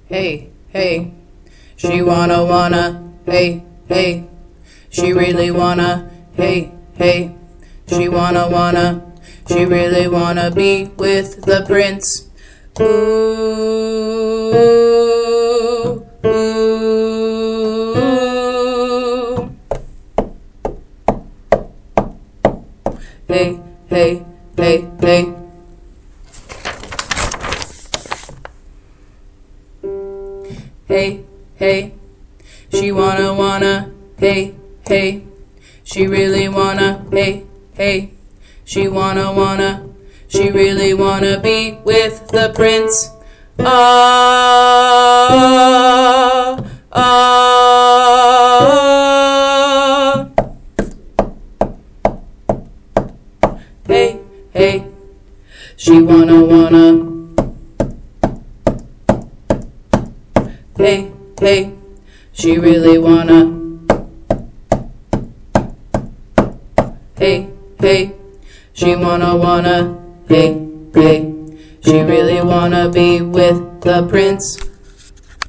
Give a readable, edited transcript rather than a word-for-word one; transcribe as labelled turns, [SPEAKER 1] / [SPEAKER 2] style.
[SPEAKER 1] hey, hey. She wanna, hey, hey. She really wanna, hey, hey. She wanna, she really wanna be with the prince. Ooh, ooh. Hey, hey, hey, hey. Hey, hey. She wanna, hey, hey. She really wanna, hey, hey. She wanna, she really wanna be with the prince. Ah, ah. Hey, hey. She wanna. Hey, hey. She really wanna. Hey, hey. She wanna, hey, hey. She really wanna be with the prince.